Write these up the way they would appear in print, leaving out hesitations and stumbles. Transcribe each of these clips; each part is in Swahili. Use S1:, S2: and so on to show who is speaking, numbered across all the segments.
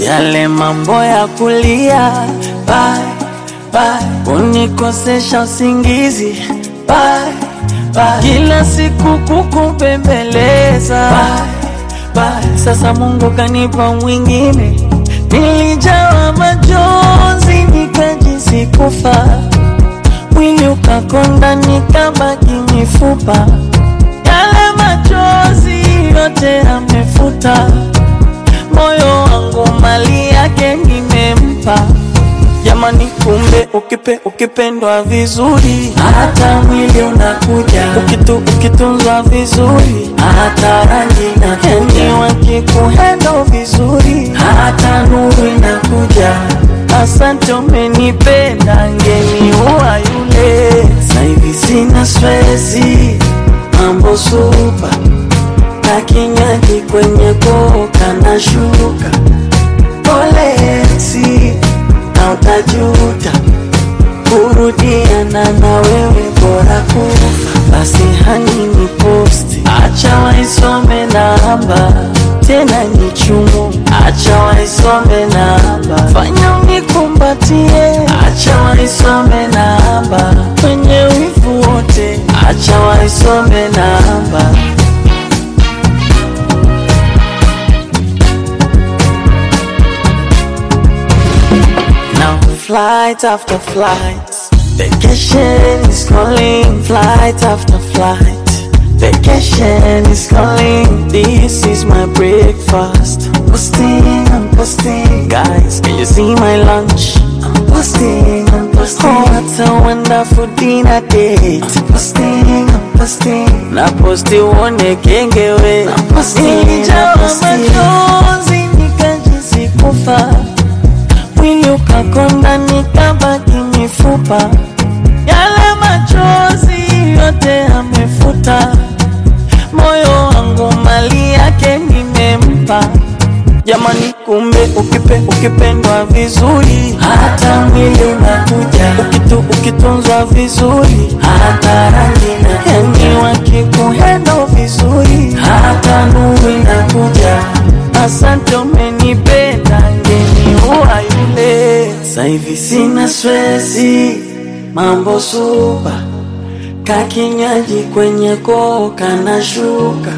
S1: yale mambo ya kulia, bye bye, unikosesha usingizi, bye bye, kila siku kukubembeleza, bye bye. Sasa Mungu kanipa mwingine, nilijawa majonzi nikajisi kufa, mwili ukakonda nikabaki mifupa, yale machozi yote amefuta, moyo wangu mali yake nimempa. Jamani kumbe ukipendwa vizuri, hata mwili unakuja, ukitunzwa vizuri, hata rangi inakuja, yani wakikuhendo vizuri, hata nuru inakuja. Asante umenipenda, ngeniua yule. Sasa hivi sina stresi, mambo super, na kinywaji kwenye koka na shuka, polesi na utajuta, kurudiana na wewe bora kufa. Basi hani ni posti, acha waisome namba, tena ni chumu, acha waisome namba, fanya unikumbatie, acha waisome namba, kwenye wivu wote, acha waisome namba. Flight after flight, vacation is calling. Flight after flight, vacation is calling. This is my breakfast. I'm posting. Guys, can you see my lunch? I'm posting. Oh, what a wonderful dinner date. I'm posting. Na posti uone kengewe. I'm posting. Nilijawa machozi nikajisi kufa, mwili ukakonda nikabaki mifupa, yale machozi yote amefuta, moyo wangu mali yake nimempa. Jamani kumbe ukipendwa vizuri, hata mwili unakuja, ukitunzwa vizuri, hata rangi inakuja, yani wakikuhendo vizuri, hata nuru inakuja. Asante umenipenda, ngeniua yule. Sasa hivi sina stresi, mambo super, kakinywaji kwenye koka na shuka,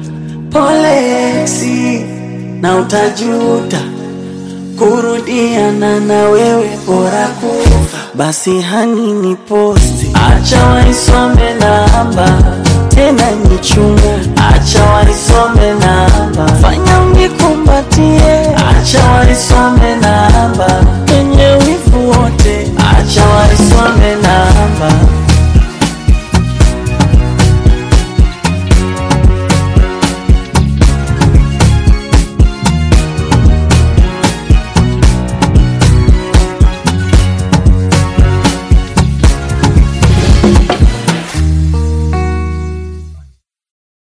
S1: polesi na utajuta, kurudiana na wewe bora kufa. Basi hani ni posti, acha waisome namba, tena ni chungu, acha waisome namba, fanya unikumbatie, acha waisome namba, kwenye wivu wote,